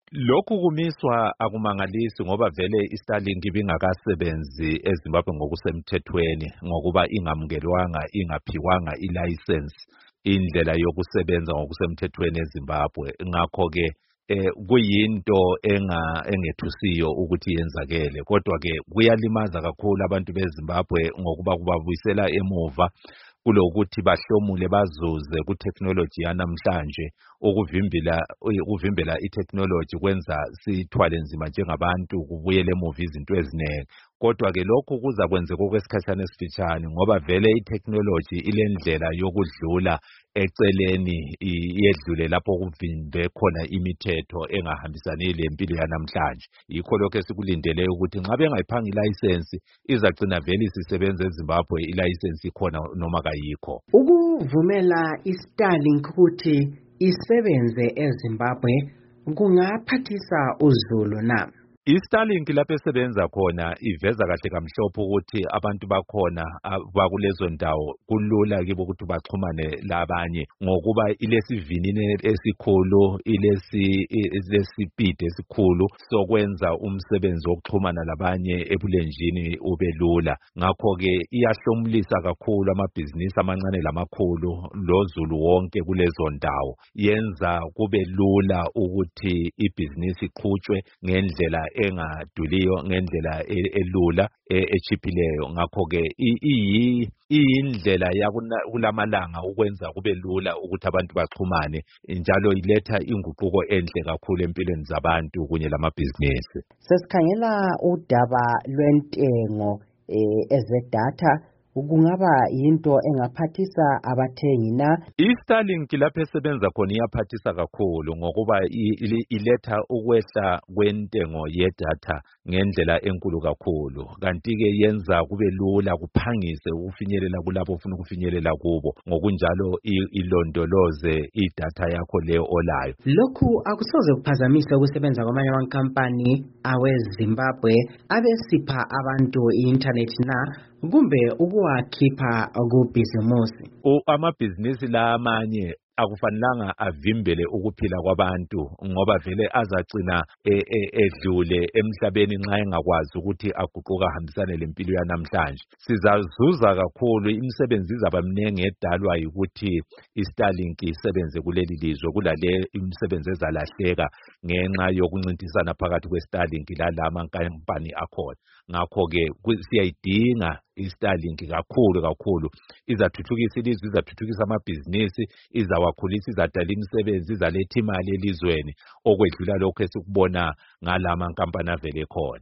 Lokhu kumiswa akumangalisi ngoba vele iStarlink ibingakasebenzi eZimbabwe ngokusemthethweni ngokuba ingamukelwanga ingaphiwanga ilicense indlela yokusebenza ngokusemthethweni eZimbabwe. Ngakho ke kuyinto engethusiyo ukuthi yenzakele, kodwa ke kuyalimaza kakhulu abantu beZimbabwe ngokuba kubabuyisela emuva kulokuthi bahlomule bazuze ku-technology yanamhlanje. Ukuvimbela i-technology kwenza sithwale nzima njengabantu, kubuyele emuva izinto eziningi. Kodwa ke lokhu kuza kwenzeka okwesikhatshana esifitshane ngoba vele i-technology ilendlela yokudlula eceleni yedlule lapho kuvimbe khona imithetho engahambisani lempilo yanamhlanje. Yikho lokho esikulindele ukuthi nxa bengayiphanga ilicense izagcina vele isisebenza eZimbabwe ilicense ikhona noma kayikho. Ukuvumela iStarlink ukuthi isebenze eZimbabwe kungaphathisa uzulu na? iStarlink lapho esebenza khona iveza kahle kamhlophe ukuthi abantu bakhona bakulezo ndawo kulula kibo ukuthi baxhumane labanye ngokuba ilesivinini esikhulu, ilesipidi esikhulu sokwenza umsebenzi wokuxhumana labanye ebulenjini ube lula. Ngakho ke iyahlomulisa kakhulu amabhizinisi amancane lamakhulu lozulu wonke kulezo ndawo. Yenza kube lula ukuthi ibhizinisi iqhutshwe ngendlela engaduliyo, ngendlela elula echiphileyo. Ngakho ke iyindlela yakulamalanga ukwenza kube lula ukuthi abantu baxhumane, njalo iletha inguquko enhle kakhulu empilweni zabantu kunye lamabhizinisi. Sesikhangela udaba lwentengo ezedatha, kungaba yinto engaphathisa abathengi na? iStarlink lapho esebenza khona iyaphathisa kakhulu ngokuba iletha ukwehla kwentengo yedatha ngendlela enkulu kakhulu. Kanti ke yenza kube lula kuphangise ukufinyelela kulabo ofuna ukufinyelela kubo, ngokunjalo ilondoloze idatha yakho leyo olayo. Lokhu akusoze kuphazamise ukusebenza kwamanye amankampani aweZimbabwe abesipha abantu i-internet na kumbe ukuwakhipha kubhizimusi? Amabhizinisi la amanye akufanelanga avimbele ukuphila kwabantu ngoba vele azagcina edlule emhlabeni nxa engakwazi ukuthi aguquka ahambisane lempilo yanamhlanje. Sizazuza kakhulu, imisebenzi izaba mningi edalwa yikuthi iStarlink isebenze kuleli lizwe kulale imisebenzi ezalahleka ngenxa yokuncintisana phakathi kweStarlink lamankampani akhona. Ngakho ke siyayidinga iStarlink kakhulu. Izathuthukisa ilizwe, izathuthukisa amabhizinisi, izawakhulisa, izadala imisebenzi, izaletha imali elizweni okwedlula lokho esikubona ngalamankampani avele khona.